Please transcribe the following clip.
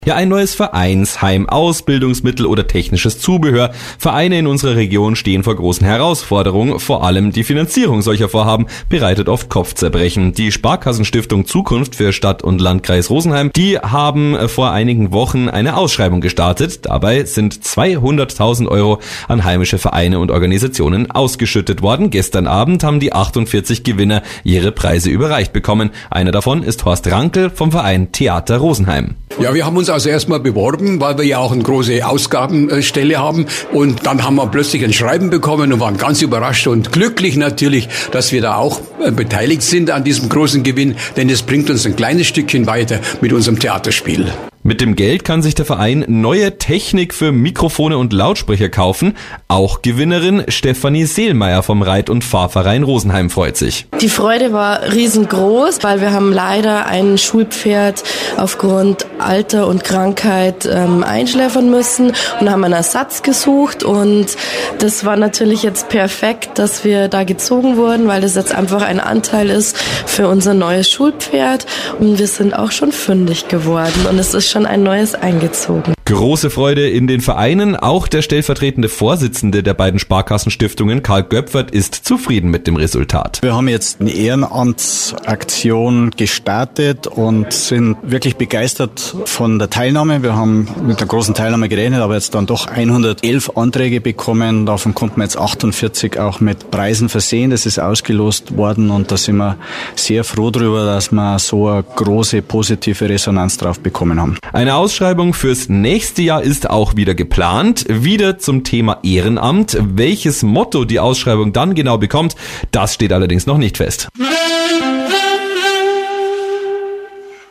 Ja, ein neues Vereinsheim, Ausbildungsmittel oder technisches Zubehör. Vereine in unserer Region stehen vor großen Herausforderungen. Vor allem die Finanzierung solcher Vorhaben bereitet oft Kopfzerbrechen. Die Sparkassenstiftung Zukunft für Stadt und Landkreis Rosenheim, die haben vor einigen Wochen eine Ausschreibung gestartet. Dabei sind 200.000 Euro an heimische Vereine und Organisationen ausgeschüttet worden. Gestern Abend haben die 48 Gewinner ihre Preise überreicht bekommen. Einer davon ist Horst Rankel vom Verein Theater Rosenheim. Ja, wir haben uns also erstmal beworben, weil wir ja auch eine große Ausgabenstelle haben. Und dann haben wir plötzlich ein Schreiben bekommen und waren ganz überrascht und glücklich natürlich, dass wir da auch beteiligt sind an diesem großen Gewinn, denn es bringt uns ein kleines Stückchen weiter mit unserem Theaterspiel. Mit dem Geld kann sich der Verein neue Technik für Mikrofone und Lautsprecher kaufen. Auch Gewinnerin Stefanie Seelmeier vom Reit- und Fahrverein Rosenheim freut sich. Die Freude war riesengroß, weil wir haben leider ein Schulpferd aufgrund Alter und Krankheit einschläfern müssen und haben einen Ersatz gesucht. Und das war natürlich jetzt perfekt, dass wir da gezogen wurden, weil das jetzt einfach ein Anteil ist für unser neues Schulpferd. Und wir sind auch schon fündig geworden und es ist schon ein neues eingezogen. Große Freude in den Vereinen. Auch der stellvertretende Vorsitzende der beiden Sparkassenstiftungen, Karl Göpfert, ist zufrieden mit dem Resultat. Wir haben jetzt eine Ehrenamtsaktion gestartet und sind wirklich begeistert von der Teilnahme. Wir haben mit einer großen Teilnahme gerechnet, aber jetzt dann doch 111 Anträge bekommen. Davon konnten wir jetzt 48 auch mit Preisen versehen. Das ist ausgelost worden und da sind wir sehr froh drüber, dass wir so eine große positive Resonanz drauf bekommen haben. Eine Ausschreibung fürs nächste Jahr ist auch wieder geplant. Wieder zum Thema Ehrenamt. Welches Motto die Ausschreibung dann genau bekommt, das steht allerdings noch nicht fest.